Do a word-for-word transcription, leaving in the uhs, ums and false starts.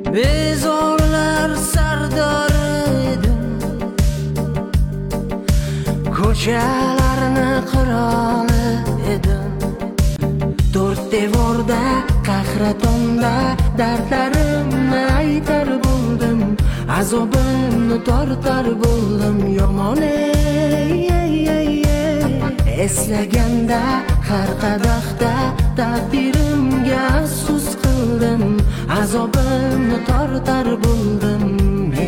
bezorlar sardori edim, ko'chalarni qiroli edim. To'rt devorda, qahratonda dardlarimni aytar bo'ldim, azobimni tortar bo'ldim. Yomon ey, ey, ey, ey. Eslaganda har qadahda taqdirimga afsus qildim, azobimni tortar bo'ldim.